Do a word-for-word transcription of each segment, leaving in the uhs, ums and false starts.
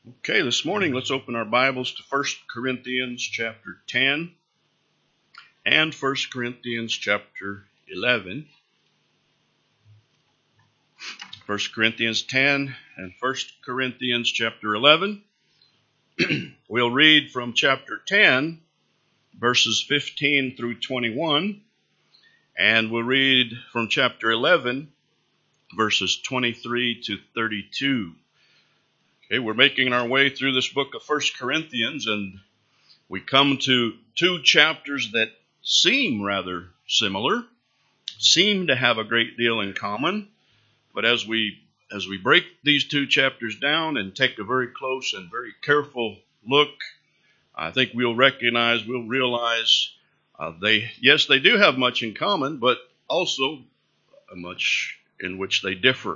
Okay, this morning let's open our Bibles to First Corinthians chapter ten and First Corinthians chapter eleven. First Corinthians ten and First Corinthians chapter eleven. We'll read from chapter ten, verses fifteen through twenty-one, and we'll read from chapter eleven, verses twenty-three to thirty-two. Okay, we're making our way through this book of First Corinthians, and we come to two chapters that seem rather similar, seem to have a great deal in common. But as we as we break these two chapters down and take a very close and very careful look, I think we'll recognize, we'll realize uh, they yes, they do have much in common, but also much in which they differ.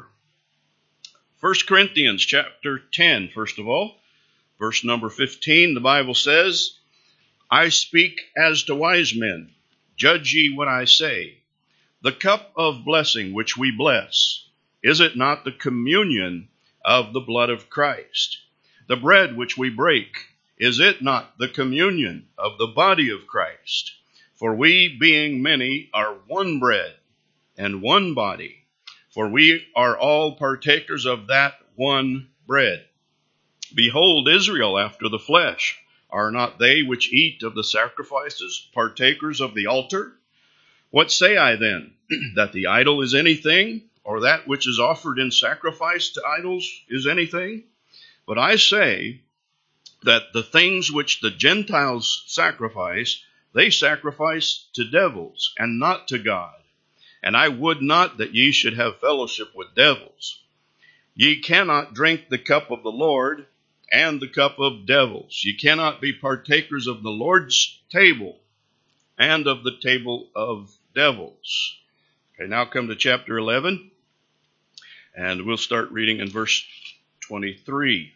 First Corinthians chapter ten, first of all, verse number fifteen, the Bible says, I speak as to wise men, judge ye what I say. The cup of blessing which we bless, is it not the communion of the blood of Christ? The bread which we break, is it not the communion of the body of Christ? For we, being many, are one bread and one body. For we are all partakers of that one bread. Behold, Israel after the flesh, are not they which eat of the sacrifices partakers of the altar? What say I then? That the idol is anything, or that which is offered in sacrifice to idols is anything? But I say that the things which the Gentiles sacrifice, they sacrifice to devils, and not to God. And I would not that ye should have fellowship with devils. Ye cannot drink the cup of the Lord and the cup of devils. Ye cannot be partakers of the Lord's table and of the table of devils. Okay, now come to chapter eleven, and we'll start reading in verse twenty-three.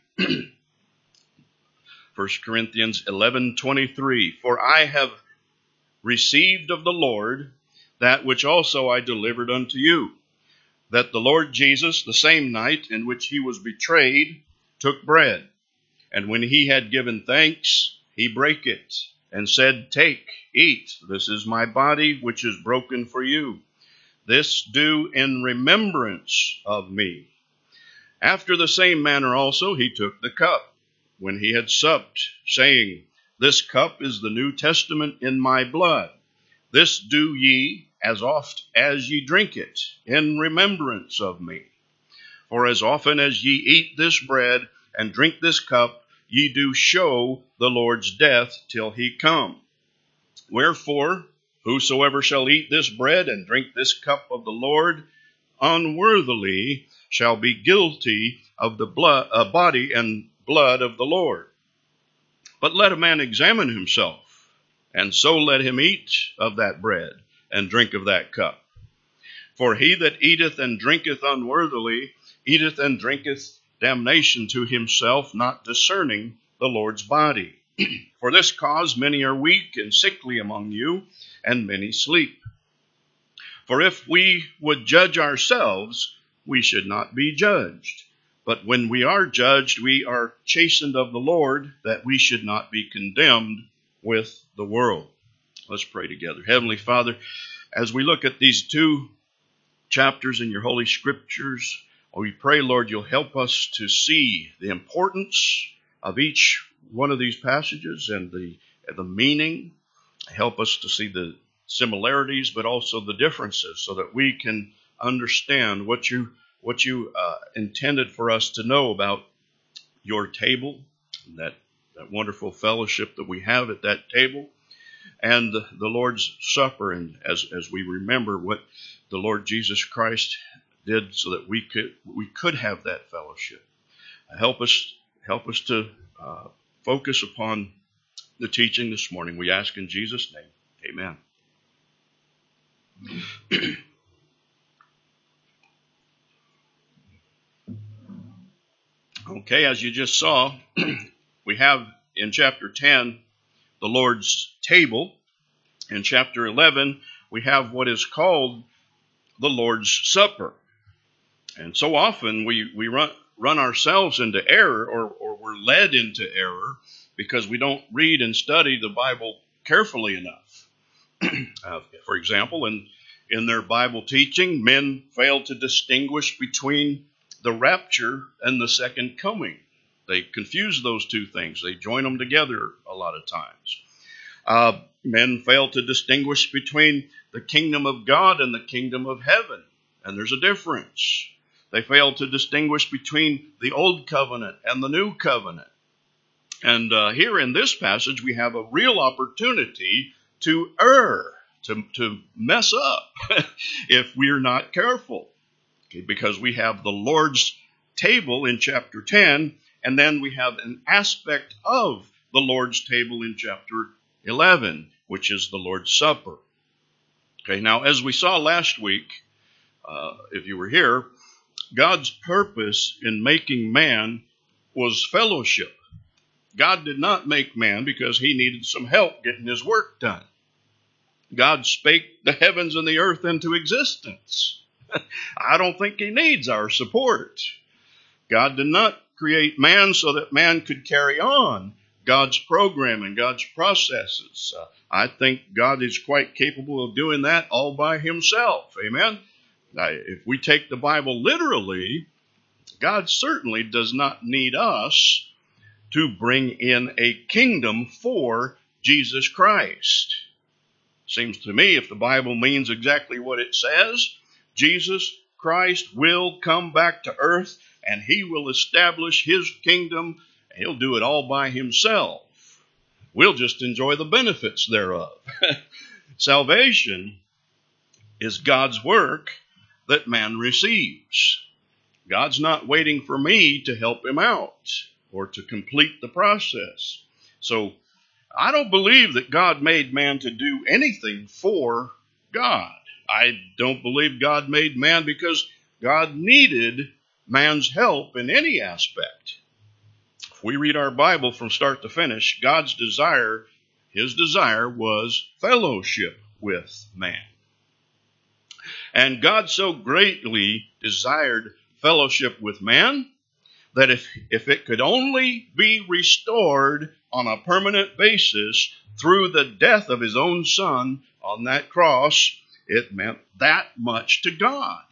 First Corinthians eleven twenty-three. For I have received of the Lord that which also I delivered unto you, that the Lord Jesus, the same night in which he was betrayed, took bread, and when he had given thanks, he brake it, and said, Take, eat, this is my body, which is broken for you. This do in remembrance of me. After the same manner also he took the cup, when he had supped, saying, This cup is the New Testament in my blood. This do ye, as oft as ye drink it, in remembrance of me. For as often as ye eat this bread and drink this cup, ye do show the Lord's death till he come. Wherefore, whosoever shall eat this bread and drink this cup of the Lord unworthily shall be guilty of the blood, uh, body and blood of the Lord. But let a man examine himself, and so let him eat of that bread and drink of that cup. For he that eateth and drinketh unworthily eateth and drinketh damnation to himself, not discerning the Lord's body. For this cause many are weak and sickly among you, and many sleep. For if we would judge ourselves, we should not be judged. But when we are judged, we are chastened of the Lord, that we should not be condemned with the world. Let's pray together. Heavenly Father, as we look at these two chapters in your Holy Scriptures, we pray, Lord, you'll help us to see the importance of each one of these passages and the, the meaning. Help us to see the similarities, but also the differences, so that we can understand what you what you uh, intended for us to know about your table, that, that wonderful fellowship that we have at that table, and the, the Lord's Supper, and as, as we remember what the Lord Jesus Christ did so that we could we could have that fellowship. Help us help us to uh, focus upon the teaching this morning. We ask in Jesus' name. Amen. Okay, as you just saw, we have in chapter ten the Lord's table. In chapter eleven, we have what is called the Lord's Supper. And so often we, we run run ourselves into error, or, or we're led into error because we don't read and study the Bible carefully enough. uh, for example, in, in their Bible teaching, men fail to distinguish between the rapture and the second coming. They confuse those two things. They join them together a lot of times. Uh, men fail to distinguish between the kingdom of God and the kingdom of heaven, and there's a difference. They fail to distinguish between the old covenant and the new covenant. And uh, here in this passage, we have a real opportunity to err, to, to mess up, if we're not careful. Okay, because we have the Lord's table in chapter ten, and then we have an aspect of the Lord's table in chapter eleven, which is the Lord's Supper. Okay, now as we saw last week, uh, if you were here, God's purpose in making man was fellowship. God did not make man because he needed some help getting his work done. God spake the heavens and the earth into existence. I don't think he needs our support. God did not create man so that man could carry on God's program and God's processes. Uh, I think God is quite capable of doing that all by himself. Amen? Now, if we take the Bible literally, God certainly does not need us to bring in a kingdom for Jesus Christ. Seems to me, if the Bible means exactly what it says, Jesus Christ will come back to earth and he will establish his kingdom. He'll do it all by himself. We'll just enjoy the benefits thereof. Salvation is God's work that man receives. God's not waiting for me to help him out or to complete the process. So I don't believe that God made man to do anything for God. I don't believe God made man because God needed man's help in any aspect. If we read our Bible from start to finish, God's desire, his desire was fellowship with man. And God so greatly desired fellowship with man that if, if it could only be restored on a permanent basis through the death of his own son on that cross, it meant that much to God.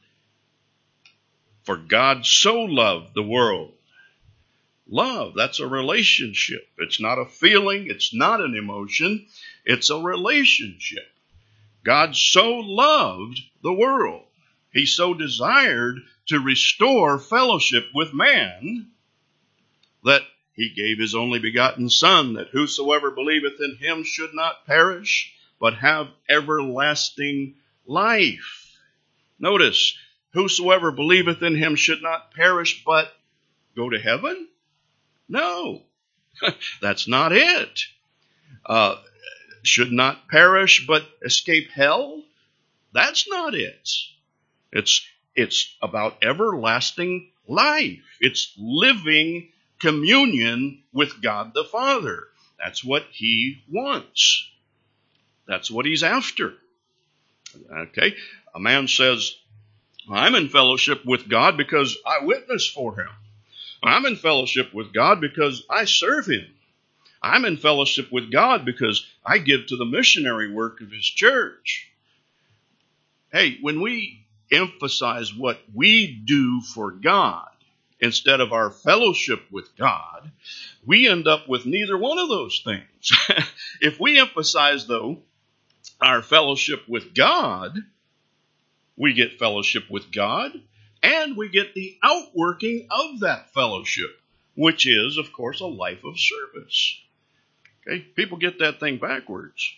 For God so loved the world. Love, that's a relationship. It's not a feeling. It's not an emotion. It's a relationship. God so loved the world. He so desired to restore fellowship with man that he gave his only begotten Son, that whosoever believeth in him should not perish, but have everlasting life. Notice, whosoever believeth in him should not perish, but go to heaven? No, that's not it. Uh, should not perish, but escape hell? That's not it. It's, it's about everlasting life. It's living communion with God the Father. That's what he wants. That's what he's after. Okay? A man says, I'm in fellowship with God because I witness for him. I'm in fellowship with God because I serve him. I'm in fellowship with God because I give to the missionary work of his church. Hey, when we emphasize what we do for God instead of our fellowship with God, we end up with neither one of those things. If we emphasize, though, our fellowship with God, we get fellowship with God, and we get the outworking of that fellowship, which is, of course, a life of service. Okay, people get that thing backwards.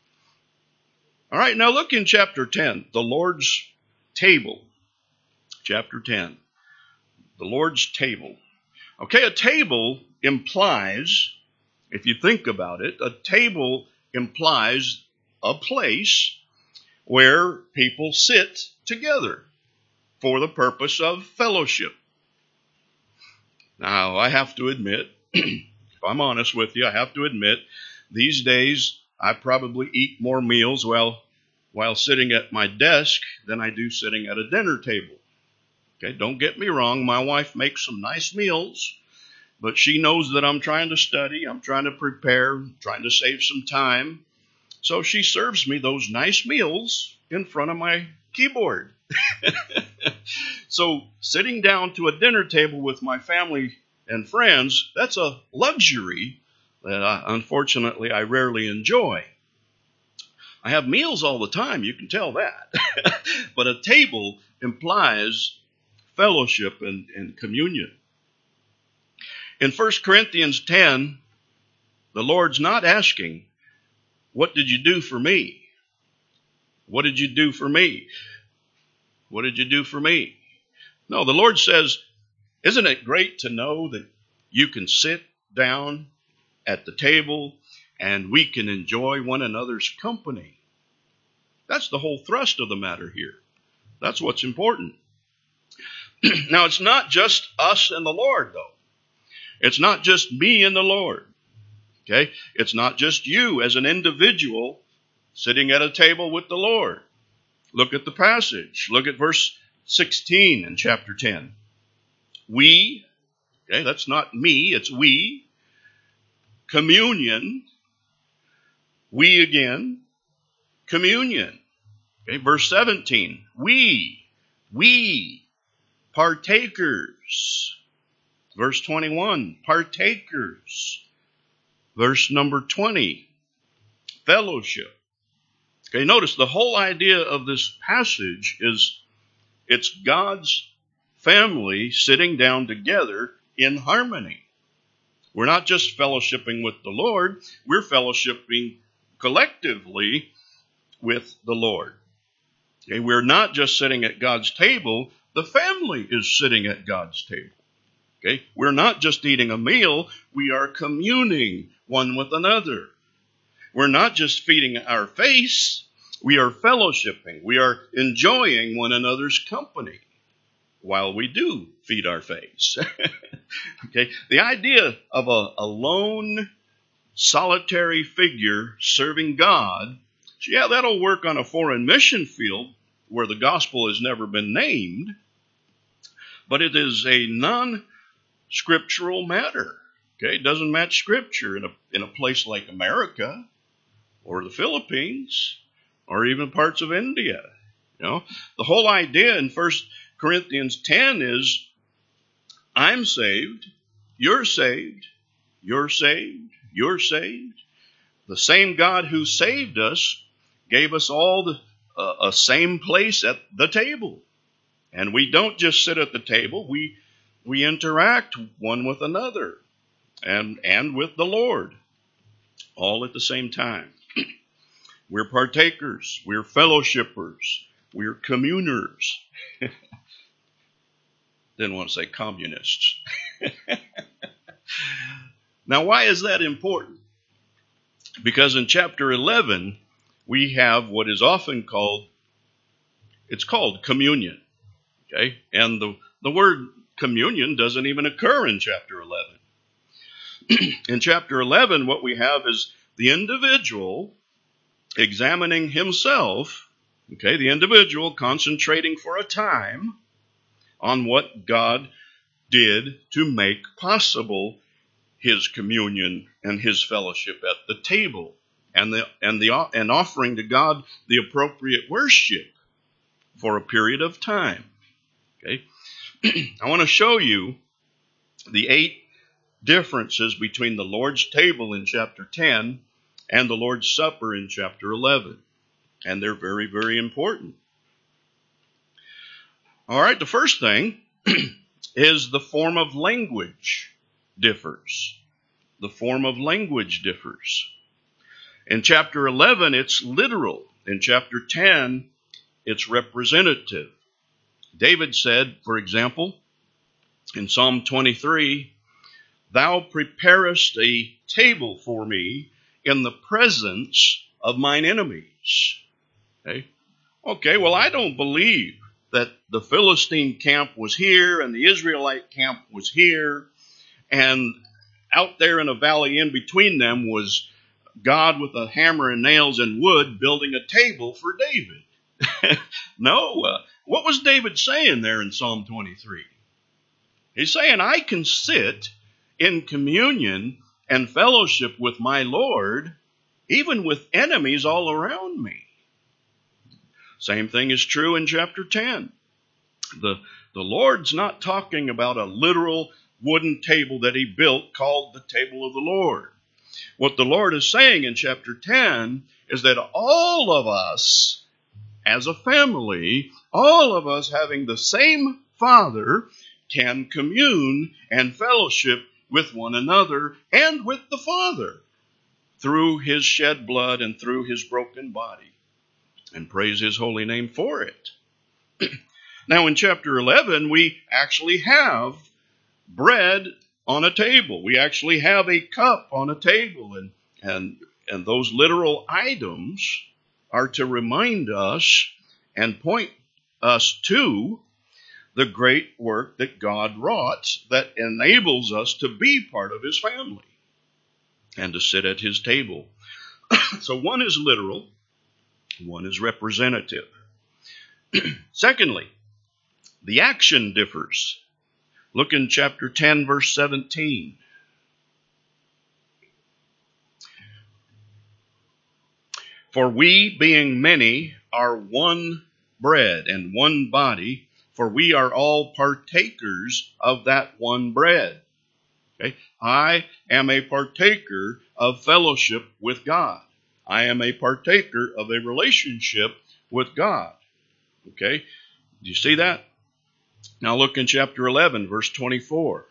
All right, now look in chapter ten, the Lord's table. Chapter ten, the Lord's table. Okay, a table implies, if you think about it, a table implies a place where people sit together for the purpose of fellowship. Now, I have to admit, if I'm honest with you, I have to admit, these days I probably eat more meals while, while sitting at my desk than I do sitting at a dinner table. Okay, don't get me wrong. My wife makes some nice meals, but she knows that I'm trying to study. I'm trying to prepare, trying to save some time. So she serves me those nice meals in front of my keyboard. So sitting down to a dinner table with my family and friends, that's a luxury that I, unfortunately I rarely enjoy. I have meals all the time, you can tell that. But a table implies fellowship and, and communion. In First Corinthians ten, the Lord's not asking, what did you do for me? What did you do for me? What did you do for me? No, the Lord says, isn't it great to know that you can sit down at the table and we can enjoy one another's company? That's the whole thrust of the matter here. That's what's important. Now, it's not just us and the Lord, though. It's not just me and the Lord. Okay? It's not just you as an individual sitting at a table with the Lord. Look at the passage. Look at verse sixteen in chapter ten. We, okay, that's not me, it's we. Communion. We again. Communion. Okay, verse seventeen. We, we, partakers. Verse twenty-one, partakers. Verse number twenty, fellowship. Okay, notice the whole idea of this passage is it's God's family sitting down together in harmony. We're not just fellowshipping with the Lord, we're fellowshipping collectively with the Lord. Okay, we're not just sitting at God's table, the family is sitting at God's table. Okay, we're not just eating a meal, we are communing one with another. We're not just feeding our face, we are fellowshipping. We are enjoying one another's company while we do feed our face. Okay, the idea of a, a lone, solitary figure serving God, yeah, that'll work on a foreign mission field where the gospel has never been named, but it is a non-scriptural matter. Okay, it doesn't match Scripture in a in a place like America or the Philippines or even parts of India. You know, the whole idea in First Corinthians ten is, I'm saved, you're saved, you're saved, you're saved. The same God who saved us gave us all the uh, a same place at the table, and we don't just sit at the table; we we interact one with another. And, and with the Lord, all at the same time. We're partakers, we're fellowshippers, we're communers. Didn't want to say communists. Now, why is that important? Because in chapter eleven, we have what is often called, it's called communion. Okay? And the, the word communion doesn't even occur in chapter eleven. In chapter eleven, what we have is the individual examining himself, okay, the individual concentrating for a time on what God did to make possible his communion and his fellowship at the table, and the and the and offering to God the appropriate worship for a period of time. Okay, I want to show you the eight differences between the Lord's table in chapter ten and the Lord's Supper in chapter eleven. And they're very, very important. All right, the first thing is the form of language differs. The form of language differs. In chapter eleven, it's literal. In chapter ten, it's representative. David said, for example, in Psalm twenty-three, Thou preparest a table for me in the presence of mine enemies. Okay, okay, well, I don't believe that the Philistine camp was here and the Israelite camp was here, and out there in a valley in between them was God with a hammer and nails and wood building a table for David. No, uh, What was David saying there in Psalm twenty-three? He's saying, I can sit in communion and fellowship with my Lord, even with enemies all around me. Same thing is true in chapter ten. The, the Lord's not talking about a literal wooden table that he built called the table of the Lord. What the Lord is saying in chapter ten is that all of us, as a family, all of us having the same Father, can commune and fellowship with one another and with the Father through his shed blood and through his broken body. And praise his holy name for it. Now in chapter eleven, we actually have bread on a table. We actually have a cup on a table. And, and, and those literal items are to remind us and point us to the great work that God wrought that enables us to be part of his family and to sit at his table. So one is literal, one is representative. Secondly, the action differs. Look in chapter ten, verse seventeen. For we, being many, are one bread and one body, for we are all partakers of that one bread. Okay? I am a partaker of fellowship with God. I am a partaker of a relationship with God. Okay? Do you see that? Now look in chapter eleven, verse twenty-four.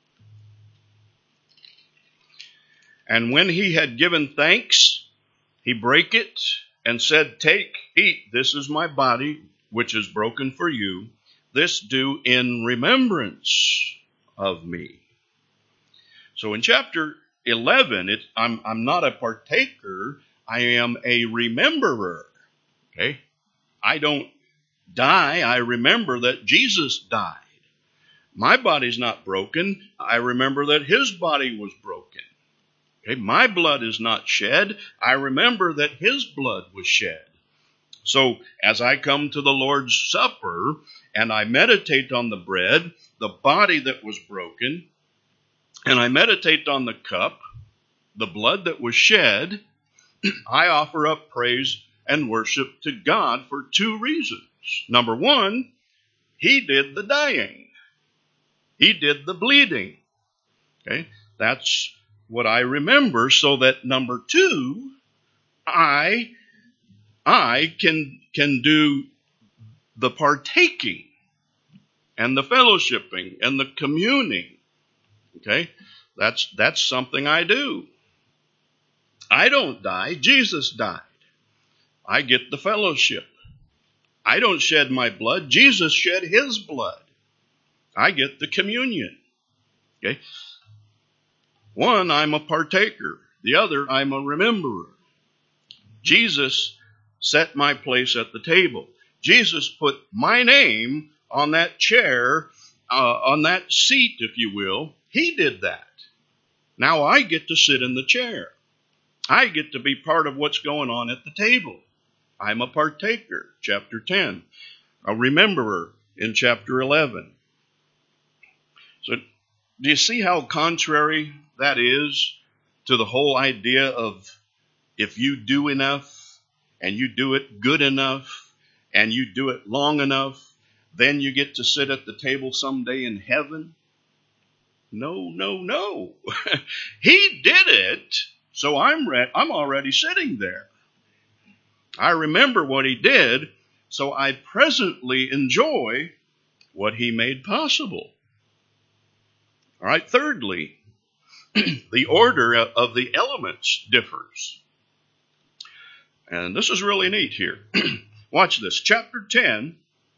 And when he had given thanks, he brake it and said, Take, eat, this is my body, which is broken for you. This do in remembrance of me. So in chapter eleven, it, I'm, I'm not a partaker, I am a rememberer. Okay? I don't die, I remember that Jesus died. My body's not broken, I remember that his body was broken. Okay? My blood is not shed, I remember that his blood was shed. So as I come to the Lord's Supper and I meditate on the bread, the body that was broken, and I meditate on the cup, the blood that was shed, I offer up praise and worship to God for two reasons. Number one, he did the dying. He did the bleeding. Okay? That's what I remember, so that number two, I I can can do the partaking and the fellowshipping and the communing. Okay? That's that's something I do. I don't die, Jesus died. I get the fellowship. I don't shed my blood, Jesus shed his blood. I get the communion. Okay? One, I'm a partaker. The other, I'm a rememberer. Jesus set my place at the table. Jesus put my name on that chair, uh, on that seat, if you will. He did that. Now I get to sit in the chair. I get to be part of what's going on at the table. I'm a partaker, chapter ten. A rememberer in chapter eleven. So do you see how contrary that is to the whole idea of if you do enough and you do it good enough and you do it long enough, then you get to sit at the table someday in heaven? No, no, no. He did it, so I'm re- I'm already sitting there. I remember what he did, so I presently enjoy what he made possible. All right, thirdly, the order of the elements differs. And this is really neat here. Watch this. Chapter ten,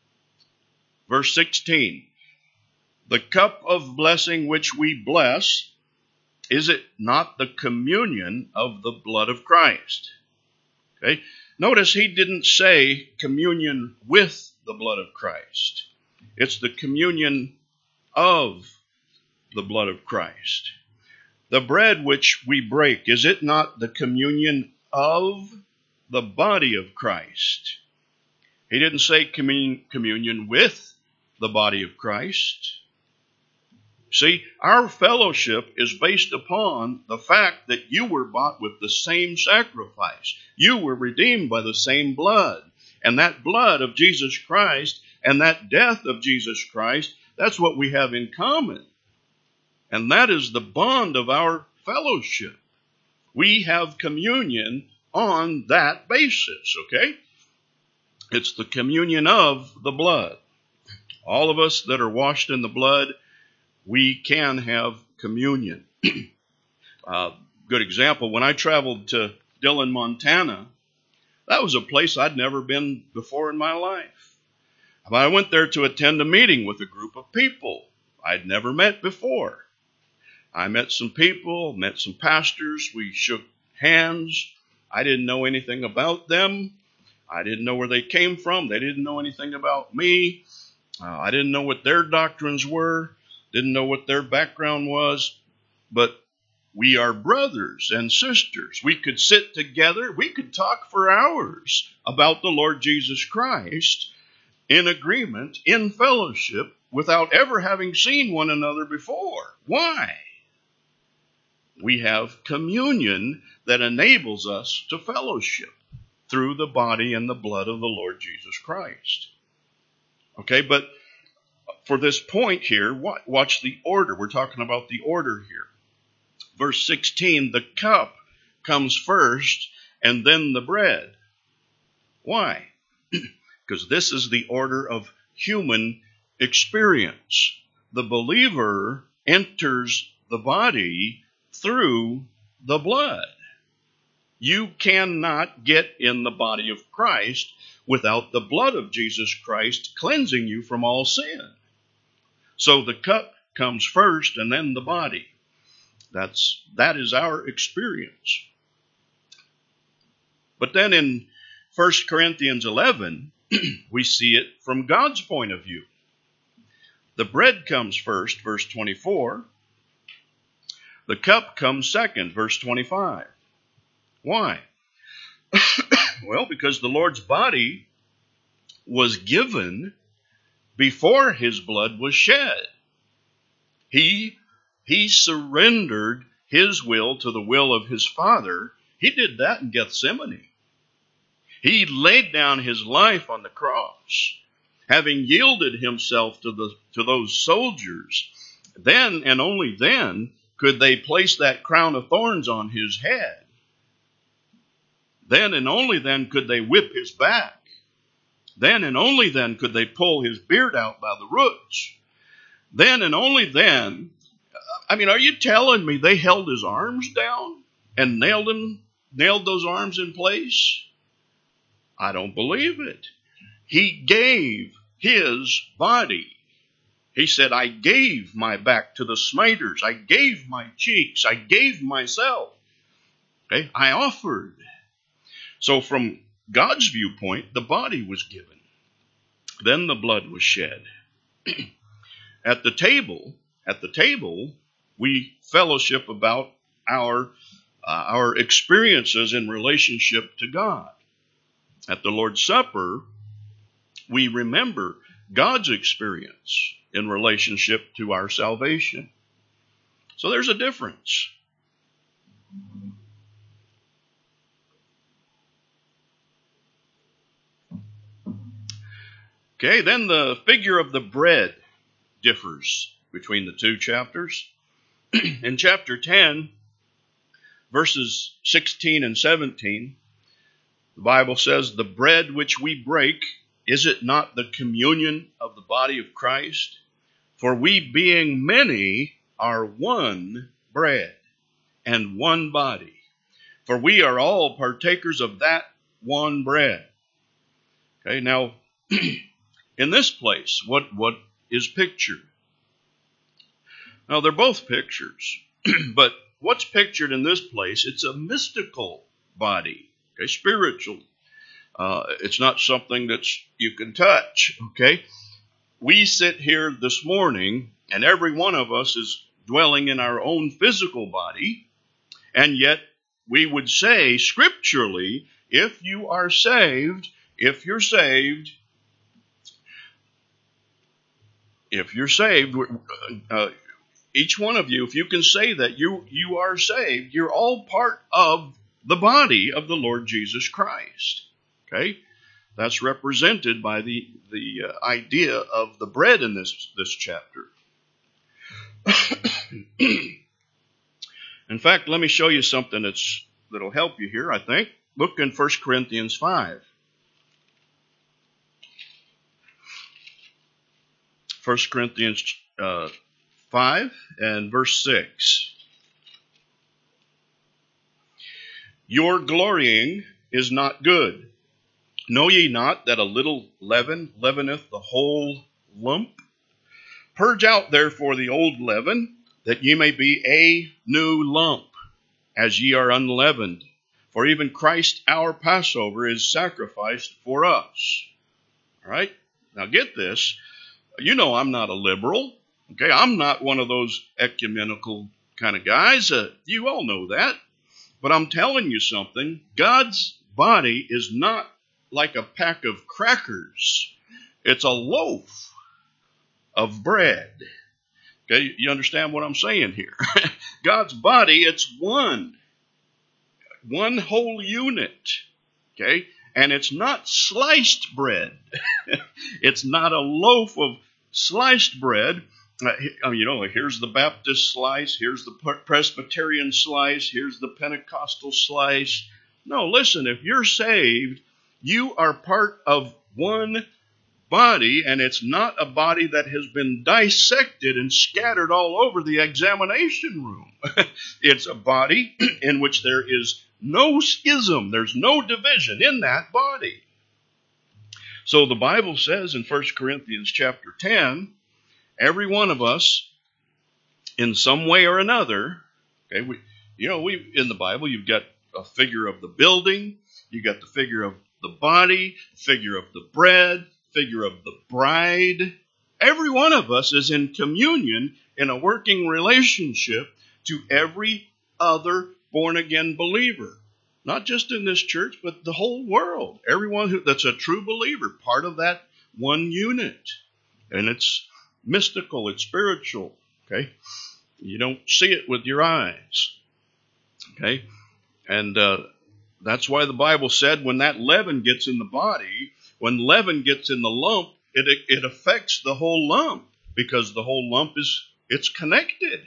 verse sixteen. The cup of blessing which we bless, is it not the communion of the blood of Christ? Okay. Notice he didn't say communion with the blood of Christ. It's the communion of the blood of Christ. The bread which we break, is it not the communion of the body of Christ? He didn't say commun- communion with the body of Christ. See, our fellowship is based upon the fact that you were bought with the same sacrifice. You were redeemed by the same blood. And that blood of Jesus Christ and that death of Jesus Christ, that's what we have in common. And that is the bond of our fellowship. We have communion on that basis, okay? It's the communion of the blood. All of us that are washed in the blood, we can have communion. uh, good example, when I traveled to Dillon, Montana, that was a place I'd never been before in my life. But I went there to attend a meeting with a group of people I'd never met before. I met some people, met some pastors. We shook hands. I didn't know anything about them. I didn't know where they came from. They didn't know anything about me. Uh, I didn't know what their doctrines were. Didn't know what their background was. But we are brothers and sisters. We could sit together. We could talk for hours about the Lord Jesus Christ in agreement, in fellowship, without ever having seen one another before. Why? We have communion that enables us to fellowship through the body and the blood of the Lord Jesus Christ. Okay, but for this point here, watch the order. We're talking about the order here. Verse sixteen, the cup comes first and then the bread. Why? Because this is the order of human experience. The believer enters the body through the blood. You cannot get in the body of Christ without the blood of Jesus Christ cleansing you from all sin. So the cup comes first and then the body. That's, that is our experience. But then in First Corinthians eleven, we see it from God's point of view. The bread comes first, verse twenty-four. The cup comes second, verse twenty-five. Why? Well, because the Lord's body was given before his blood was shed. He, he surrendered his will to the will of his Father. He did that in Gethsemane. He laid down his life on the cross, having yielded himself to the to those soldiers. Then and only then could they place that crown of thorns on his head. Then and only then could they whip his back. Then and only then could they pull his beard out by the roots. Then and only then, I mean, are you telling me they held his arms down and nailed him, nailed those arms in place? I don't believe it. He gave his body. He said, I gave my back to the smiters. I gave my cheeks. I gave myself. Okay? I offered. So from God's viewpoint, the body was given. Then the blood was shed. At the table, at the table, we fellowship about our, uh, our experiences in relationship to God. At the Lord's Supper, we remember God's experience in relationship to our salvation. So there's a difference. Okay, then the figure of the bread differs between the two chapters. In chapter ten, verses sixteen and seventeen, the Bible says, the bread which we break, is it not the communion of the body of Christ? For we being many are one bread and one body. For we are all partakers of that one bread. Okay, now, in this place, what, what is pictured? Now, they're both pictures. But what's pictured in this place, it's a mystical body. Okay, spiritual. Uh, it's not something that you can touch. Okay, we sit here this morning, and every one of us is dwelling in our own physical body, and yet we would say scripturally, if you are saved, If you're saved, if you're saved, uh, each one of you, if you can say that you, you are saved, you're all part of the body of the Lord Jesus Christ. Okay? That's represented by the, the uh, idea of the bread in this, this chapter. In fact, let me show you something that's, that'll help you here, I think. Look in First Corinthians five. First Corinthians uh, five and verse six. Your glorying is not good. Know ye not that a little leaven leaveneth the whole lump? Purge out therefore the old leaven, that ye may be a new lump, as ye are unleavened. For even Christ our Passover is sacrificed for us. All right? Now get this. You know I'm not a liberal. Okay? I'm not one of those ecumenical kind of guys. Uh, you all know that. But I'm telling you something. God's body is not like a pack of crackers. It's a loaf of bread. Okay, you understand what I'm saying here? God's body, it's one. One whole unit. Okay? And it's not sliced bread. It's not a loaf of sliced bread. Uh, you know, here's the Baptist slice. Here's the Presbyterian slice. Here's the Pentecostal slice. No, listen, if you're saved, you are part of one body, and it's not a body that has been dissected and scattered all over the examination room. It's a body in which there is no schism. There's no division in that body. So the Bible says in First Corinthians chapter ten, every one of us, in some way or another, okay, we, you know, we in the Bible, you've got a figure of the building, you got the figure of the body, figure of the bread, figure of the bride. Every one of us is in communion in a working relationship to every other born-again believer. Not just in this church, but the whole world. Everyone who that's a true believer, part of that one unit. And it's mystical, it's spiritual. Okay? You don't see it with your eyes. Okay? And uh, that's why the Bible said when that leaven gets in the body, when leaven gets in the lump, it, it affects the whole lump, because the whole lump is, it's connected.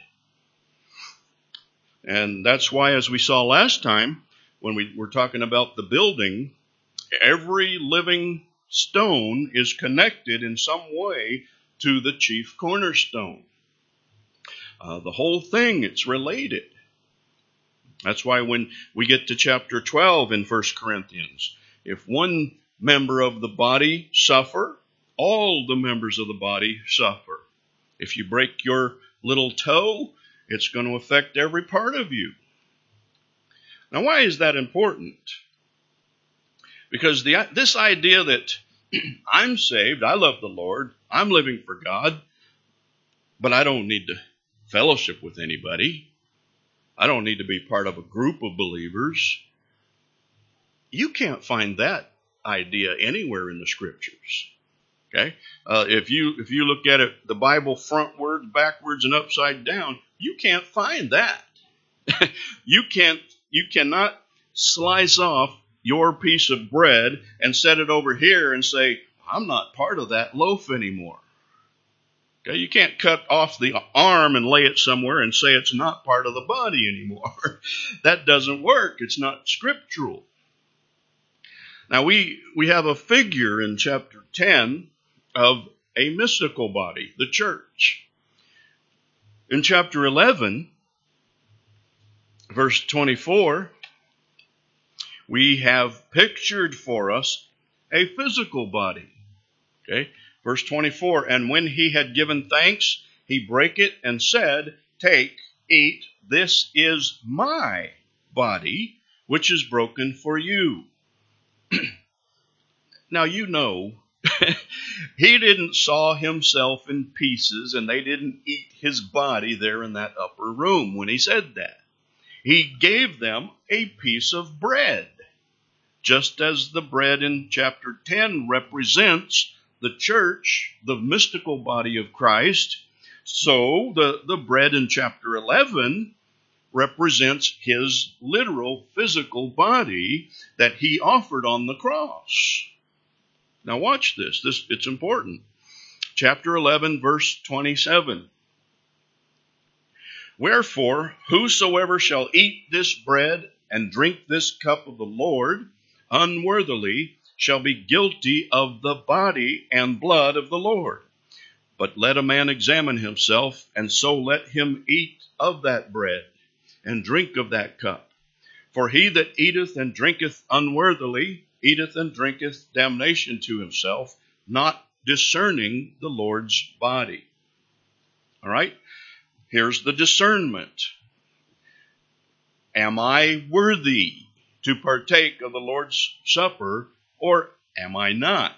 And that's why, as we saw last time, when we were talking about the building, every living stone is connected in some way to the chief cornerstone. Uh, the whole thing, it's related. That's why when we get to chapter twelve in First Corinthians, if one member of the body suffer, all the members of the body suffer. If you break your little toe, it's going to affect every part of you. Now, why is that important? Because the, this idea that I'm saved, I love the Lord, I'm living for God, but I don't need to fellowship with anybody. I don't need to be part of a group of believers. You can't find that idea anywhere in the Scriptures. Okay? Uh, if you if you look at it, the Bible frontwards, backwards, and upside down, you can't find that. you can't. You cannot slice off your piece of bread and set it over here and say, I'm not part of that loaf anymore. Okay? You can't cut off the arm and lay it somewhere and say it's not part of the body anymore. That doesn't work. It's not scriptural. Now, we, we have a figure in chapter ten of a mystical body, the church. In chapter eleven, verse twenty-four, we have pictured for us a physical body. Okay? Verse twenty-four, and when he had given thanks, he brake it and said, take, eat, this is my body, which is broken for you. Now, you know, he didn't saw himself in pieces, and they didn't eat his body there in that upper room when he said that. He gave them a piece of bread, just as the bread in chapter ten represents the church, the mystical body of Christ, so the, the bread in chapter eleven represents his literal physical body that he offered on the cross. Now watch this. This it's important. Chapter eleven, verse twenty-seven. Wherefore, whosoever shall eat this bread and drink this cup of the Lord unworthily shall be guilty of the body and blood of the Lord. But let a man examine himself, and so let him eat of that bread and drink of that cup. For he that eateth and drinketh unworthily eateth and drinketh damnation to himself, not discerning the Lord's body. All right? Here's the discernment. Am I worthy to partake of the Lord's Supper, or am I not?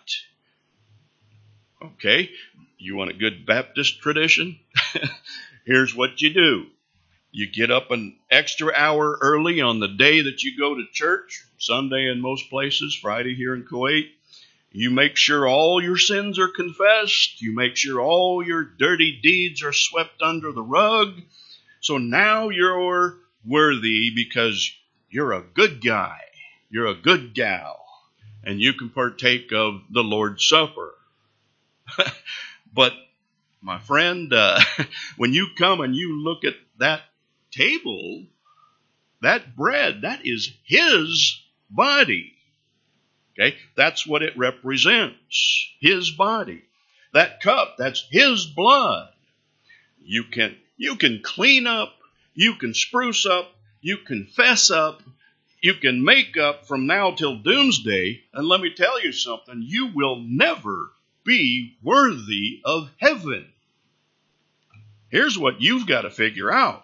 Okay, you want a good Baptist tradition? Here's what you do. You get up an extra hour early on the day that you go to church, Sunday in most places, Friday here in Kuwait. You make sure all your sins are confessed. You make sure all your dirty deeds are swept under the rug. So now you're worthy because you're a good guy. You're a good gal. And you can partake of the Lord's Supper. But, my friend, uh, when you come and you look at that table, that bread, that is his body. Okay, that's what it represents, his body. That cup, that's his blood. You can, you can clean up, you can spruce up, you can fess up, you can make up from now till doomsday. And let me tell you something, you will never be worthy of heaven. Here's what you've got to figure out.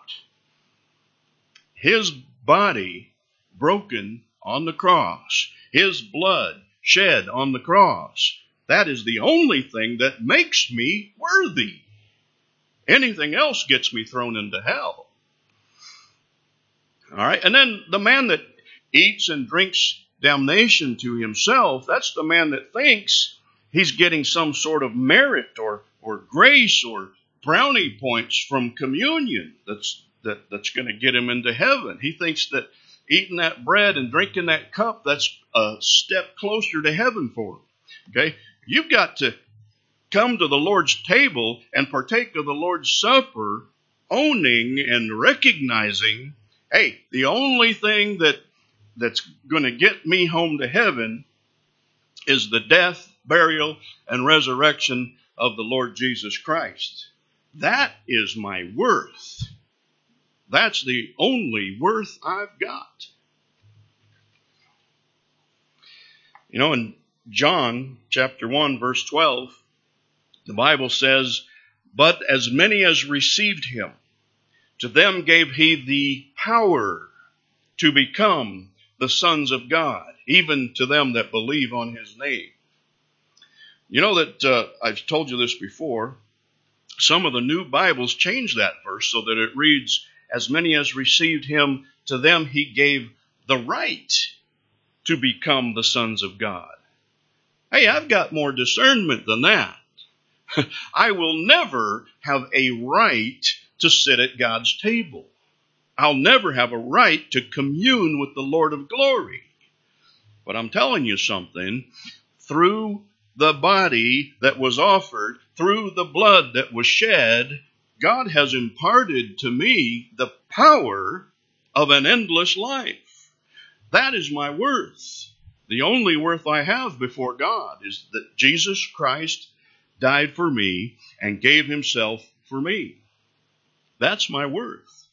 His body broken on the cross. His blood shed on the cross. That is the only thing that makes me worthy. Anything else gets me thrown into hell. All right. And then the man that eats and drinks damnation to himself, that's the man that thinks he's getting some sort of merit or, or grace or brownie points from communion that's, that, that's going to get him into heaven. He thinks that eating that bread and drinking that cup, that's a step closer to heaven for him. Okay? You've got to come to the Lord's table and partake of the Lord's Supper, owning and recognizing, hey, the only thing that that's going to get me home to heaven is the death, burial, and resurrection of the Lord Jesus Christ. That is my worth. That's the only worth I've got. You know, in John chapter one, verse twelve, the Bible says, but as many as received him, to them gave he the power to become the sons of God, even to them that believe on his name. You know that uh, I've told you this before. Some of the new Bibles change that verse so that it reads, as many as received him, to them he gave the right to become the sons of God. Hey, I've got more discernment than that. I will never have a right to sit at God's table. I'll never have a right to commune with the Lord of glory. But I'm telling you something, through the body that was offered, through the blood that was shed, God has imparted to me the power of an endless life. That is my worth. The only worth I have before God is that Jesus Christ died for me and gave himself for me. That's my worth.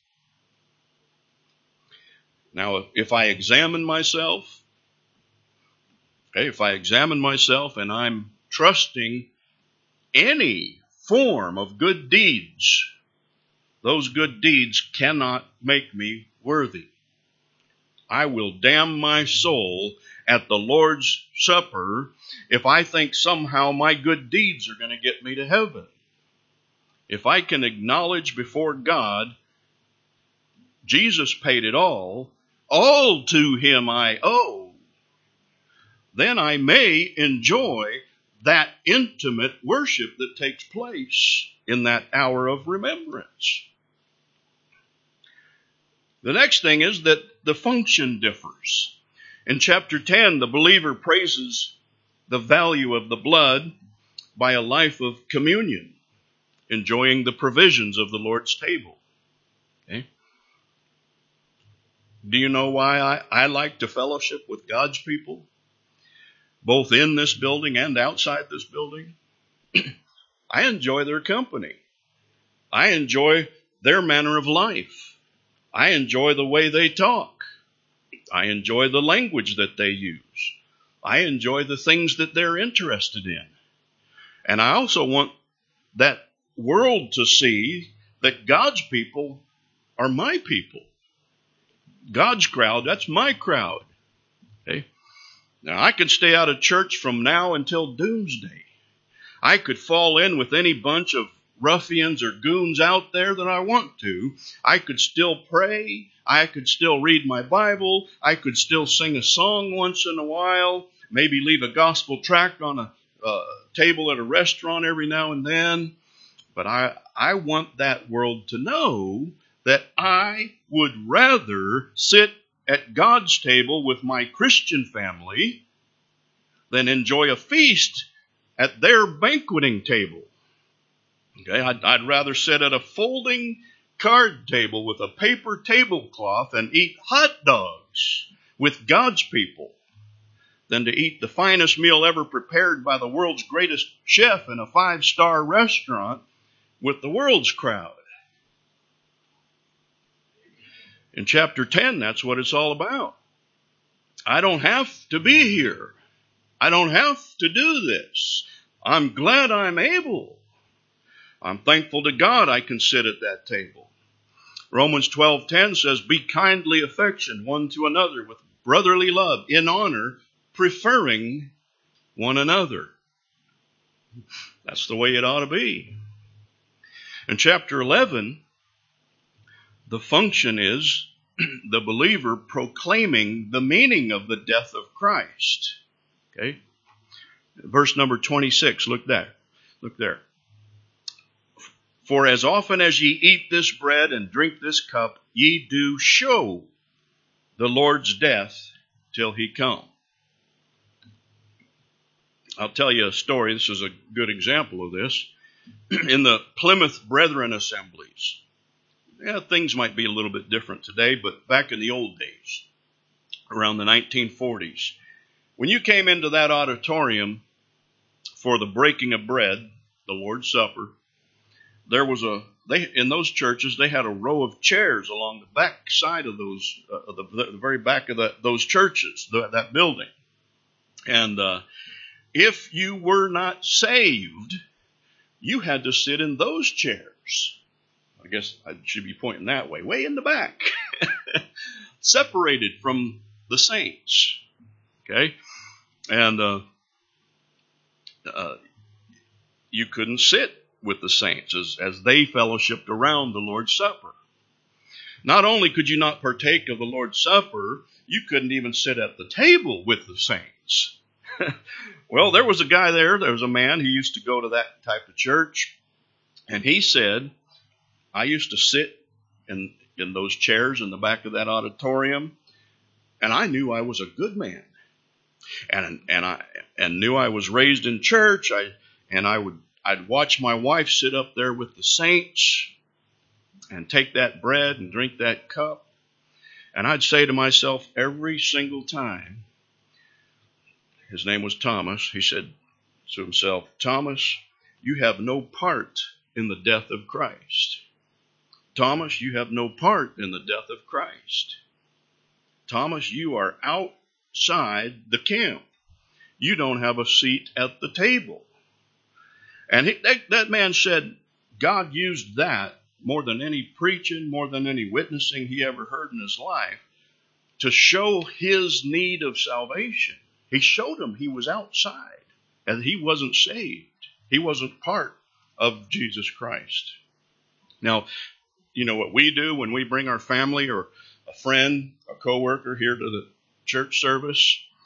Now, if I examine myself, okay, if I examine myself and I'm trusting any form of good deeds, those good deeds cannot make me worthy. I will damn my soul at the Lord's Supper if I think somehow my good deeds are going to get me to heaven. If I can acknowledge before God, Jesus paid it all, all to him I owe, then I may enjoy that intimate worship that takes place in that hour of remembrance. The next thing is that the function differs. In chapter ten, the believer praises the value of the blood by a life of communion, enjoying the provisions of the Lord's table. Okay? Do you know why I, I like to fellowship with God's people, both in this building and outside this building? I enjoy their company. I enjoy their manner of life. I enjoy the way they talk. I enjoy the language that they use. I enjoy the things that they're interested in. And I also want that world to see that God's people are my people. God's crowd, that's my crowd. Okay? Now, I could stay out of church from now until doomsday. I could fall in with any bunch of ruffians or goons out there that I want to. I could still pray. I could still read my Bible. I could still sing a song once in a while. Maybe leave a gospel tract on a uh, table at a restaurant every now and then. But I, I want that world to know that I would rather sit at God's table with my Christian family than enjoy a feast at their banqueting table. Okay, I'd, I'd rather sit at a folding card table with a paper tablecloth and eat hot dogs with God's people than to eat the finest meal ever prepared by the world's greatest chef in a five-star restaurant with the world's crowd. In chapter ten, that's what it's all about. I don't have to be here. I don't have to do this. I'm glad I'm able. I'm thankful to God I can sit at that table. Romans twelve ten says, be kindly affectioned one to another with brotherly love, in honor, preferring one another. That's the way it ought to be. In chapter eleven, the function is the believer proclaiming the meaning of the death of Christ. Okay? Verse number twenty-six, look there. Look there. For as often as ye eat this bread and drink this cup, ye do show the Lord's death till he come. I'll tell you a story. This is a good example of this. In the Plymouth Brethren assemblies, yeah, things might be a little bit different today, but back in the old days, around the nineteen forties, when you came into that auditorium for the breaking of bread, the Lord's Supper, there was a, they in those churches, they had a row of chairs along the back side of those, uh, the, the very back of the, those churches, the, that building. And uh, if you were not saved, you had to sit in those chairs. I guess I should be pointing that way, way in the back, separated from the saints. Okay? And uh, uh, you couldn't sit with the saints as, as they fellowshiped around the Lord's Supper. Not only could you not partake of the Lord's Supper, you couldn't even sit at the table with the saints. Well, there was a guy there, there was a man who used to go to that type of church, and he said, I used to sit in, in those chairs in the back of that auditorium, and I knew I was a good man. And and I and knew I was raised in church. I and I would I'd watch my wife sit up there with the saints and take that bread and drink that cup. And I'd say to myself every single time, his name was Thomas, he said to himself, Thomas, you have no part in the death of Christ. Thomas, you have no part in the death of Christ. Thomas, you are outside the camp. You don't have a seat at the table. And he, that, that man said God used that more than any preaching, more than any witnessing he ever heard in his life, to show his need of salvation. He showed him he was outside and he wasn't saved. He wasn't part of Jesus Christ. Now, you know what we do when we bring our family or a friend, a coworker here to the church service,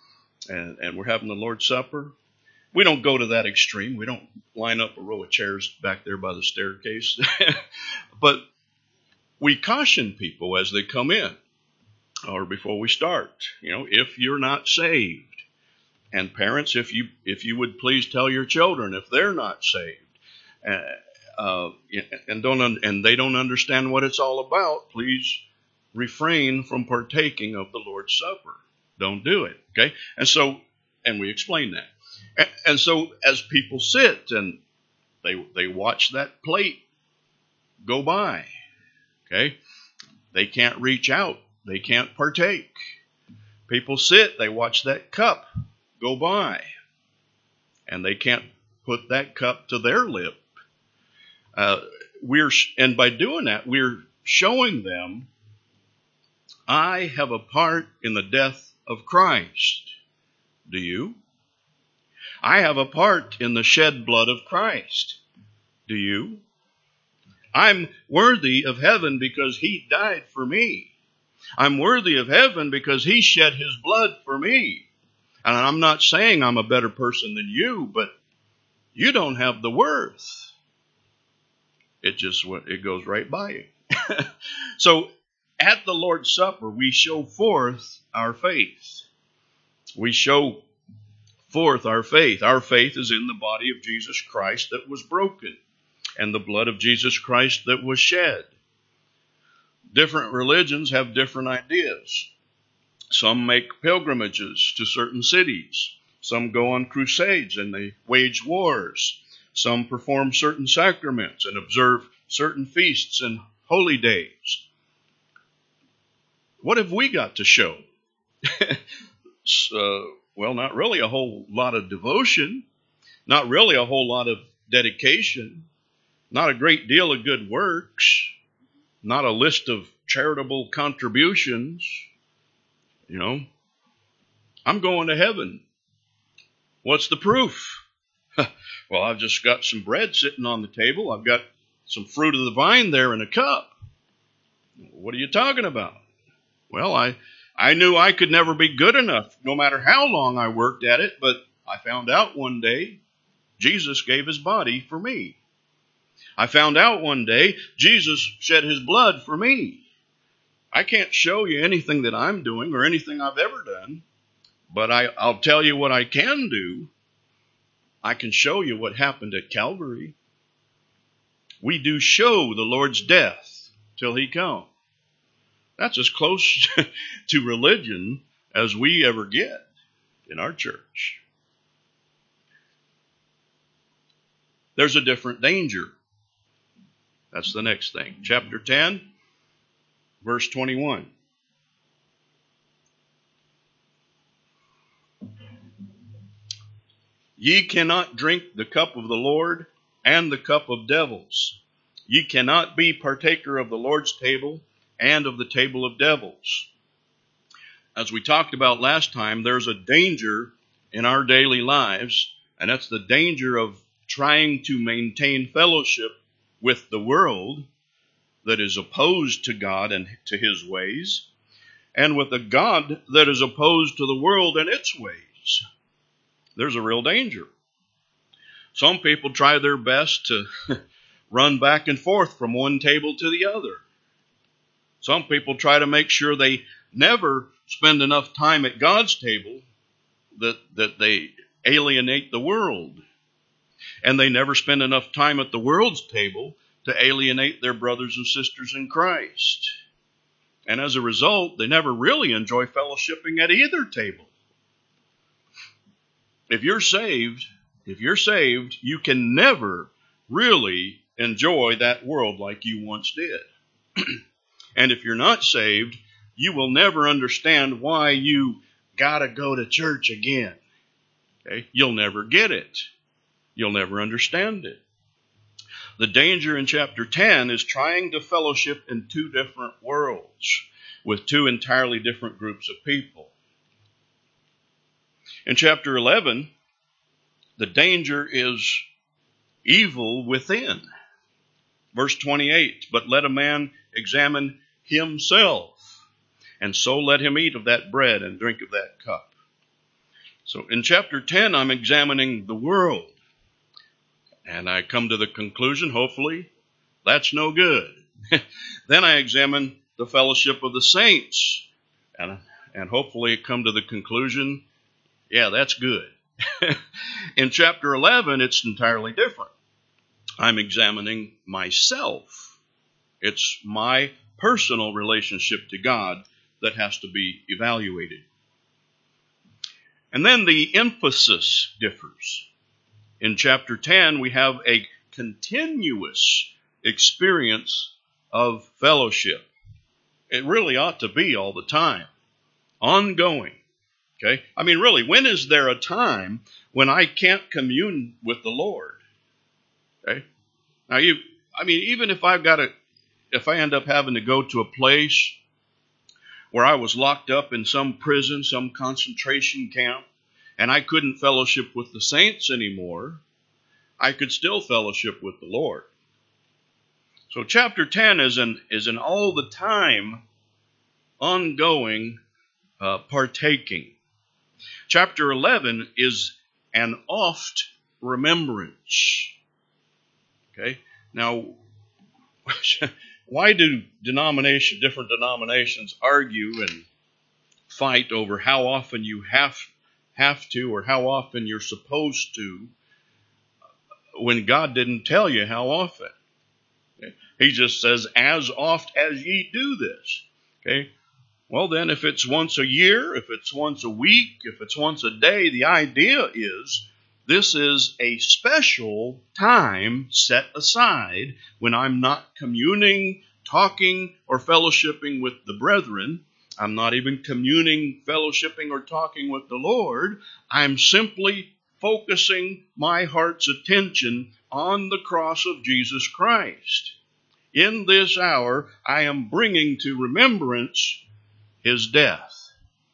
and, and we're having the Lord's Supper. We don't go to that extreme. We don't line up a row of chairs back there by the staircase. But we caution people as they come in or before we start, you know, if you're not saved. And parents, if you if you would please tell your children if they're not saved, uh, uh, and don't un- and they don't understand what it's all about, please refrain from partaking of the Lord's Supper. Don't do it. Okay, and so and we explain that, and, and so as people sit and they they watch that plate go by, okay, they can't reach out, they can't partake. People sit, they watch that cup go by, and they can't put that cup to their lip. Uh, we're and by doing that, we're showing them, I have a part in the death of Christ. Do you? I have a part in the shed blood of Christ. Do you? I'm worthy of heaven because he died for me. I'm worthy of heaven because he shed his blood for me. And I'm not saying I'm a better person than you, but you don't have the worth. It just it goes right by you. So at the Lord's Supper, we show forth our faith. We show forth our faith. Our faith is in the body of Jesus Christ that was broken and the blood of Jesus Christ that was shed. Different religions have different ideas. Some make pilgrimages to certain cities. Some go on crusades and they wage wars. Some perform certain sacraments and observe certain feasts and holy days. What have we got to show? uh, well, not really a whole lot of devotion. Not really a whole lot of dedication. Not a great deal of good works. Not a list of charitable contributions. You know, I'm going to heaven. What's the proof? Well, I've just got some bread sitting on the table. I've got some fruit of the vine there in a cup. What are you talking about? Well, I, I knew I could never be good enough, no matter how long I worked at it, but I found out one day Jesus gave his body for me. I found out one day Jesus shed his blood for me. I can't show you anything that I'm doing or anything I've ever done, but I, I'll tell you what I can do. I can show you what happened at Calvary. We do show the Lord's death till he come. That's as close to religion as we ever get in our church. There's a different danger. That's the next thing. Chapter ten. Verse twenty-one. Ye cannot drink the cup of the Lord and the cup of devils. Ye cannot be partaker of the Lord's table and of the table of devils. As we talked about last time, there's a danger in our daily lives, and that's the danger of trying to maintain fellowship with the world that is opposed to God and to his ways, and with a God that is opposed to the world and its ways. There's a real danger. Some people try their best to run back and forth from one table to the other. Some people try to make sure they never spend enough time at God's table that, that they alienate the world. And they never spend enough time at the world's table to alienate their brothers and sisters in Christ. And as a result, they never really enjoy fellowshipping at either table. If you're saved, if you're saved, you can never really enjoy that world like you once did. And if you're not saved, you will never understand why you gotta go to church again. Okay? You'll never get it. You'll never understand it. The danger in chapter ten is trying to fellowship in two different worlds with two entirely different groups of people. In chapter eleven, the danger is evil within. Verse twenty-eight, but let a man examine himself, and so let him eat of that bread and drink of that cup. So in chapter ten, I'm examining the world. And I come to the conclusion, hopefully, that's no good. Then I examine the fellowship of the saints. And, and hopefully come to the conclusion, yeah, that's good. In chapter eleven, it's entirely different. I'm examining myself. It's my personal relationship to God that has to be evaluated. And then the emphasis differs. In chapter ten, we have a continuous experience of fellowship. It really ought to be all the time. Ongoing. Okay? I mean, really, when is there a time when I can't commune with the Lord? Okay? Now, you, I mean, even if I've got to, if I end up having to go to a place where I was locked up in some prison, some concentration camp, and I couldn't fellowship with the saints anymore, I could still fellowship with the Lord. So chapter ten is an, is an all the time, ongoing uh, partaking. Chapter eleven is an oft remembrance. Okay? Now, why do denomination, different denominations argue and fight over how often you have, have to or how often you're supposed to when God didn't tell you how often? Okay? He just says, as oft as ye do this. Okay? Well, then, if it's once a year, if it's once a week, if it's once a day, the idea is this is a special time set aside when I'm not communing, talking, or fellowshipping with the brethren. I'm not even communing, fellowshipping, or talking with the Lord. I'm simply focusing my heart's attention on the cross of Jesus Christ. In this hour, I am bringing to remembrance His death.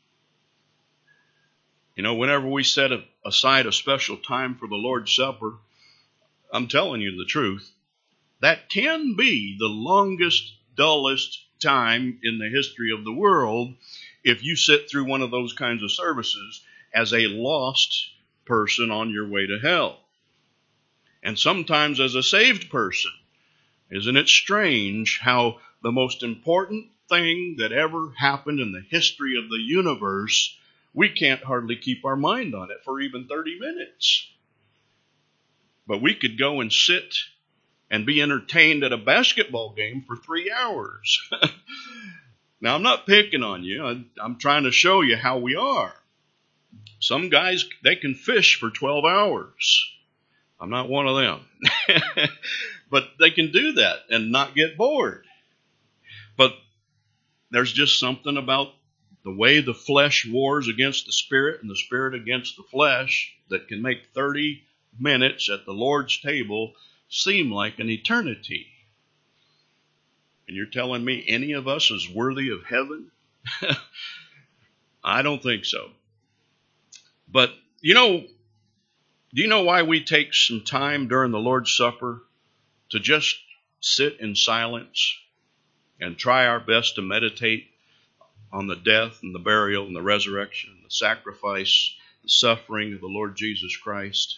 You know, whenever we set aside a special time for the Lord's Supper, I'm telling you the truth, that can be the longest, dullest time in the history of the world if you sit through one of those kinds of services as a lost person on your way to hell. And sometimes as a saved person. Isn't it strange how the most important thing that ever happened in the history of the universe, we can't hardly keep our mind on it for even thirty minutes. But we could go and sit and be entertained at a basketball game for three hours. Now, I'm not picking on you. I'm trying to show you how we are. Some guys, they can fish for twelve hours. I'm not one of them. But they can do that and not get bored. But there's just something about the way the flesh wars against the spirit and the spirit against the flesh that can make thirty minutes at the Lord's table seem like an eternity. And you're telling me any of us is worthy of heaven? I don't think so. But, you know, do you know why we take some time during the Lord's Supper to just sit in silence and try our best to meditate on the death and the burial and the resurrection, the sacrifice, the suffering of the Lord Jesus Christ?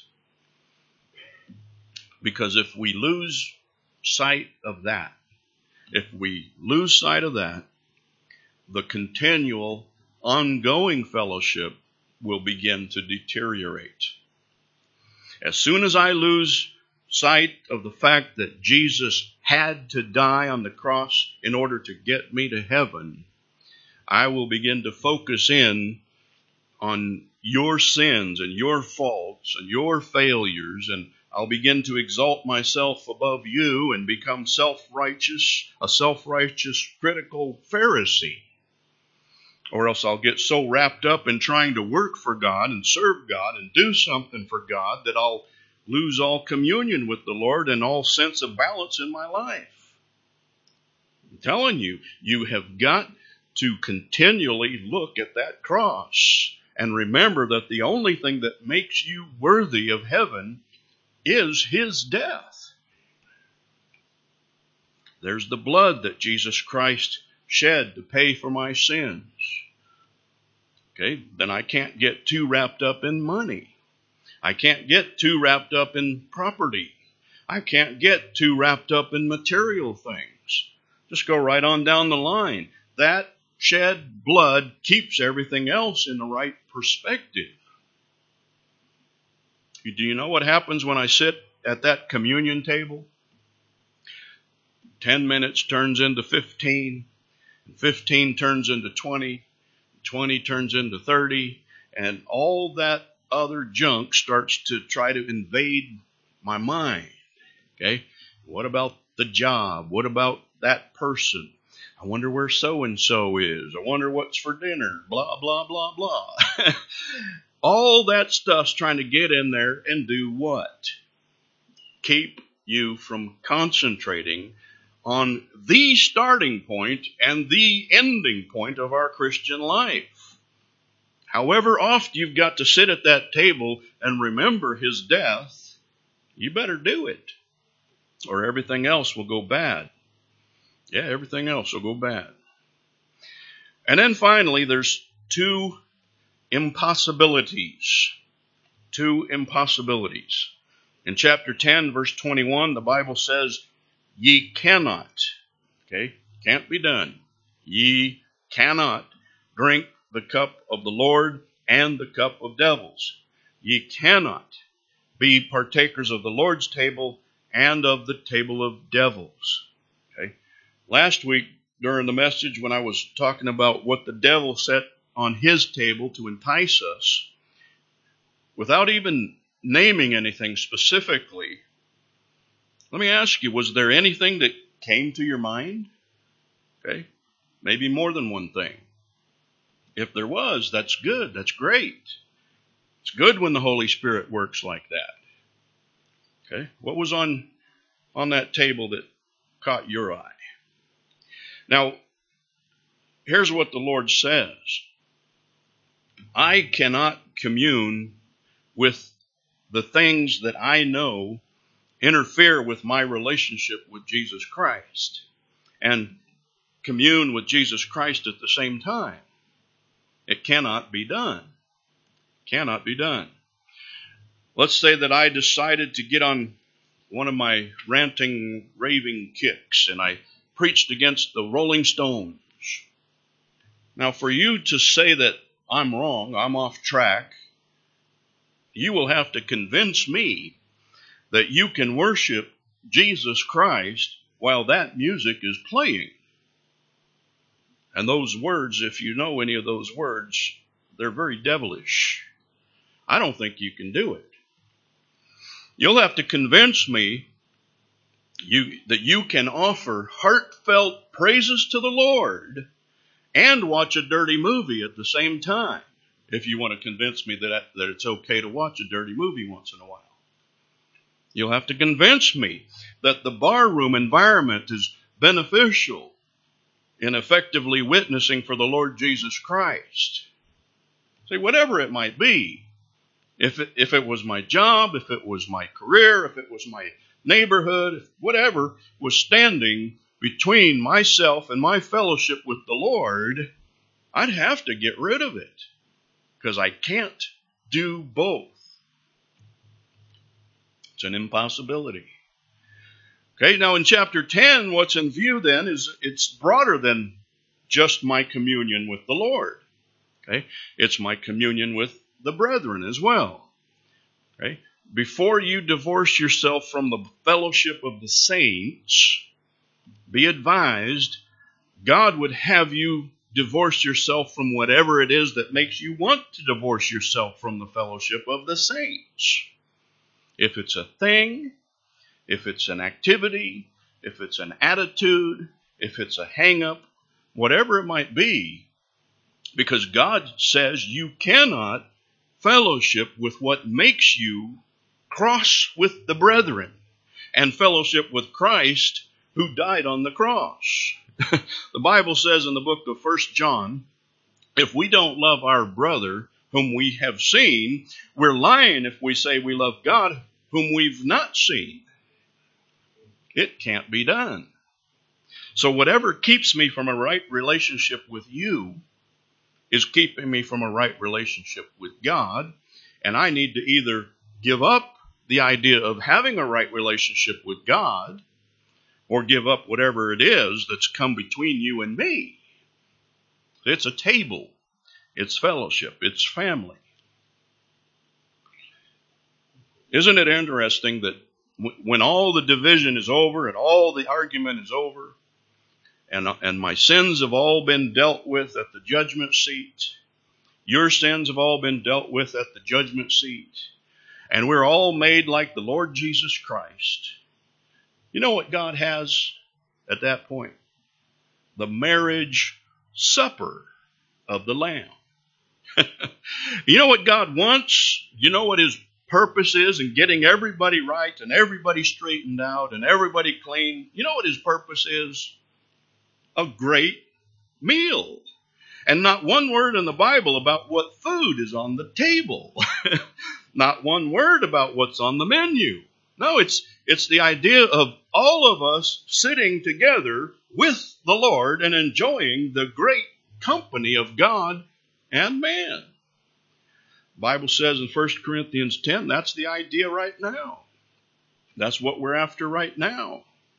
Because if we lose sight of that, if we lose sight of that, the continual, ongoing fellowship will begin to deteriorate. As soon as I lose sight of the fact that Jesus had to die on the cross in order to get me to heaven, I will begin to focus in on your sins and your faults and your failures, and I'll begin to exalt myself above you and become self-righteous, a self-righteous, critical Pharisee. Or else I'll get so wrapped up in trying to work for God and serve God and do something for God that I'll lose all communion with the Lord and all sense of balance in my life. I'm telling you, you have got to continually look at that cross and remember that the only thing that makes you worthy of heaven is His death. There's the blood that Jesus Christ shed to pay for my sins. Okay, then I can't get too wrapped up in money. I can't get too wrapped up in property. I can't get too wrapped up in material things. Just go right on down the line. That shed blood keeps everything else in the right perspective. Do you know what happens when I sit at that communion table? Ten minutes turns into fifteen. fifteen turns into twenty. twenty turns into thirty. And all that other junk starts to try to invade my mind. Okay? What about the job? What about that person? I wonder where so-and-so is. I wonder what's for dinner. Blah, blah, blah, blah. All that stuff's trying to get in there and do what? Keep you from concentrating on the starting point and the ending point of our Christian life. However oft you've got to sit at that table and remember his death, you better do it, or everything else will go bad. Yeah, everything else will go bad. And then finally, there's two impossibilities. Two impossibilities. In chapter ten, verse twenty-one, the Bible says, ye cannot, okay, can't be done. Ye cannot drink the cup of the Lord and the cup of devils. Ye cannot be partakers of the Lord's table and of the table of devils. Okay. Last week, during the message, when I was talking about what the devil set on his table to entice us, without even naming anything specifically, let me ask you, was there anything that came to your mind? Okay, maybe more than one thing. If there was, that's good. That's great. It's good when the Holy Spirit works like that. Okay, what was on, on that table that caught your eye? Now, here's what the Lord says. I cannot commune with the things that I know interfere with my relationship with Jesus Christ and commune with Jesus Christ at the same time. It cannot be done. Cannot be done. Let's say that I decided to get on one of my ranting, raving kicks and I preached against the Rolling Stones. Now, for you to say that I'm wrong, I'm off track, you will have to convince me that you can worship Jesus Christ while that music is playing. And those words, if you know any of those words, they're very devilish. I don't think you can do it. You'll have to convince me you, that you can offer heartfelt praises to the Lord and watch a dirty movie at the same time, if you want to convince me that, that it's okay to watch a dirty movie once in a while. You'll have to convince me that the barroom environment is beneficial in effectively witnessing for the Lord Jesus Christ. See, whatever it might be, if it, if it was my job, if it was my career, if it was my neighborhood, if whatever was standing between myself and my fellowship with the Lord, I'd have to get rid of it because I can't do both. It's an impossibility. Okay, now in chapter ten, what's in view then is it's broader than just my communion with the Lord. Okay, it's my communion with the brethren as well. Okay, before you divorce yourself from the fellowship of the saints, be advised, God would have you divorce yourself from whatever it is that makes you want to divorce yourself from the fellowship of the saints. If it's a thing, if it's an activity, if it's an attitude, if it's a hang-up, whatever it might be, because God says you cannot fellowship with what makes you cross with the brethren and fellowship with Christ who died on the cross. The Bible says in the book of First John, if we don't love our brother whom we have seen, we're lying if we say we love God whom we've not seen. It can't be done. So whatever keeps me from a right relationship with you is keeping me from a right relationship with God, and I need to either give up the idea of having a right relationship with God or give up whatever it is that's come between you and me. It's a table. It's fellowship. It's family. Isn't it interesting that w- when all the division is over and all the argument is over, and, and my sins have all been dealt with at the judgment seat, your sins have all been dealt with at the judgment seat, and we're all made like the Lord Jesus Christ. You know what God has at that point? The marriage supper of the Lamb. You know what God wants? You know what His purpose is in getting everybody right and everybody straightened out and everybody clean? You know what His purpose is? A great meal. And not one word in the Bible about what food is on the table. Not one word about what's on the menu. No, it's it's the idea of all of us sitting together with the Lord and enjoying the great company of God and man. The Bible says in First Corinthians ten, that's the idea right now. That's what we're after right now.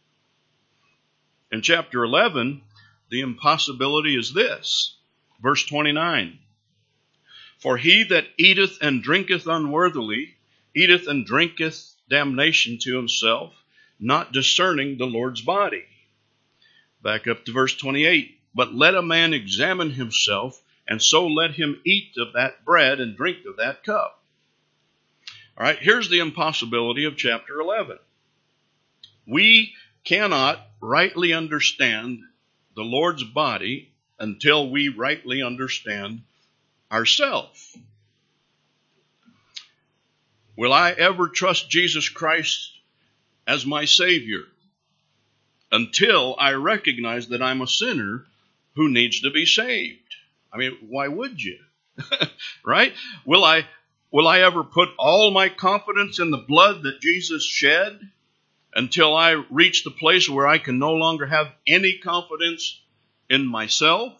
In chapter eleven, the impossibility is this. Verse twenty-nine. For he that eateth and drinketh unworthily, eateth and drinketh damnation to himself, not discerning the Lord's body. Back up to verse twenty-eight. But let a man examine himself, and so let him eat of that bread and drink of that cup. All right, here's the impossibility of chapter eleven. We cannot rightly understand the Lord's body until we rightly understand ourselves. Will I ever trust Jesus Christ as my Savior until I recognize that I'm a sinner who needs to be saved? I mean, why would you? Right? Will I will I ever put all my confidence in the blood that Jesus shed until I reach the place where I can no longer have any confidence in myself?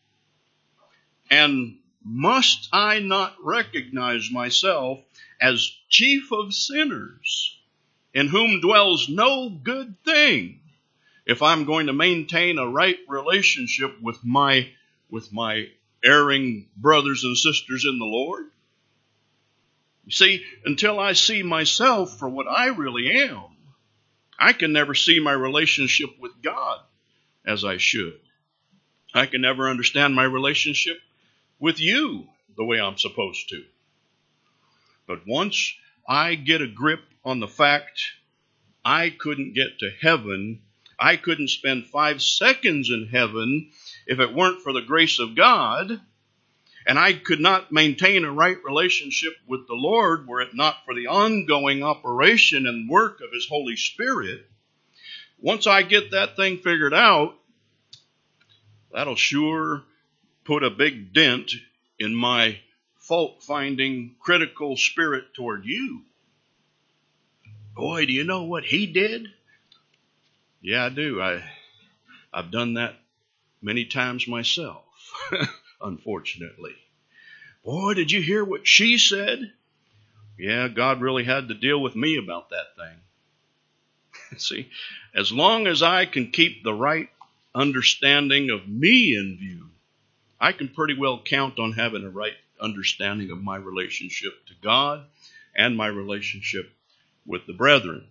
And must I not recognize myself as chief of sinners, in whom dwells no good thing, if I'm going to maintain a right relationship with my with my erring brothers and sisters in the Lord? You see, until I see myself for what I really am, I can never see my relationship with God as I should. I can never understand my relationship with you the way I'm supposed to. But once I get a grip on the fact I couldn't get to heaven, I couldn't spend five seconds in heaven if it weren't for the grace of God, and I could not maintain a right relationship with the Lord were it not for the ongoing operation and work of His Holy Spirit. Once I get that thing figured out, that'll sure put a big dent in my fault-finding, critical spirit toward you. Boy, do you know what he did? Yeah, I do. I, I've done that many times myself, unfortunately. Boy, did you hear what she said? Yeah, God really had to deal with me about that thing. See, as long as I can keep the right understanding of me in view, I can pretty well count on having a right understanding of my relationship to God and my relationship with the brethren.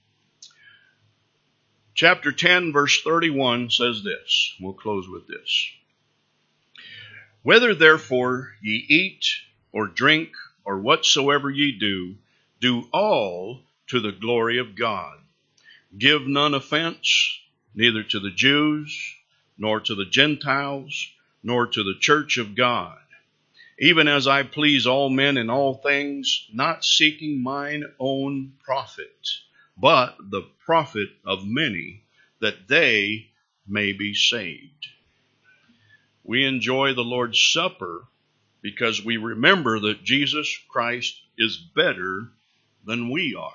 Chapter ten, verse thirty-one says this. We'll close with this. Whether therefore ye eat or drink or whatsoever ye do, do all to the glory of God. Give none offense, neither to the Jews, nor to the Gentiles, nor to the church of God, even as I please all men in all things, not seeking mine own profit, but the profit of many, that they may be saved. We enjoy the Lord's Supper because we remember that Jesus Christ is better than we are.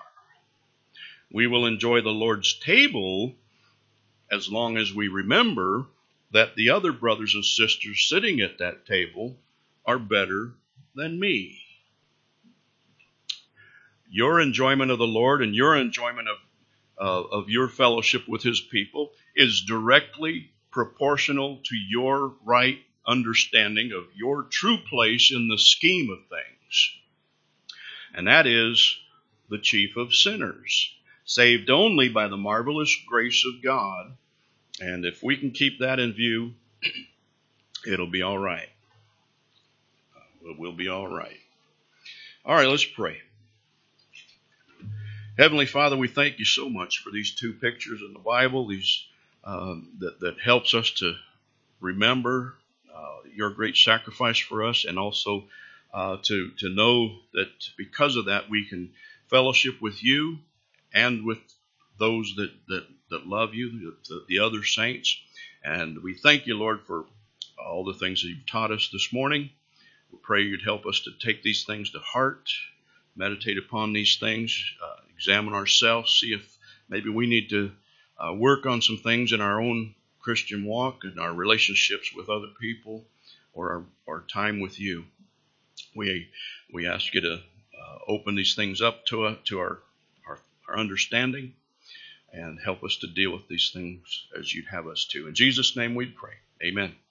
We will enjoy the Lord's table as long as we remember that the other brothers and sisters sitting at that table are better than me. Your enjoyment of the Lord and your enjoyment of, uh, of your fellowship with his people is directly proportional to your right understanding of your true place in the scheme of things. And that is the chief of sinners, saved only by the marvelous grace of God. And if we can keep that in view, it'll be all right. We'll be all right. All right, let's pray. Heavenly Father, we thank you so much for these two pictures in the Bible, these um, that, that helps us to remember uh, your great sacrifice for us, and also uh, to, to know that because of that we can fellowship with you and with those that, that, that love you, the, the other saints. And we thank you, Lord, for all the things that you've taught us this morning. We pray you'd help us to take these things to heart, meditate upon these things, uh, examine ourselves, see if maybe we need to uh, work on some things in our own Christian walk and our relationships with other people, or our, our time with you. We we ask you to uh, open these things up to uh, to our, our our understanding, and help us to deal with these things as you'd have us to. In Jesus' name we pray. Amen.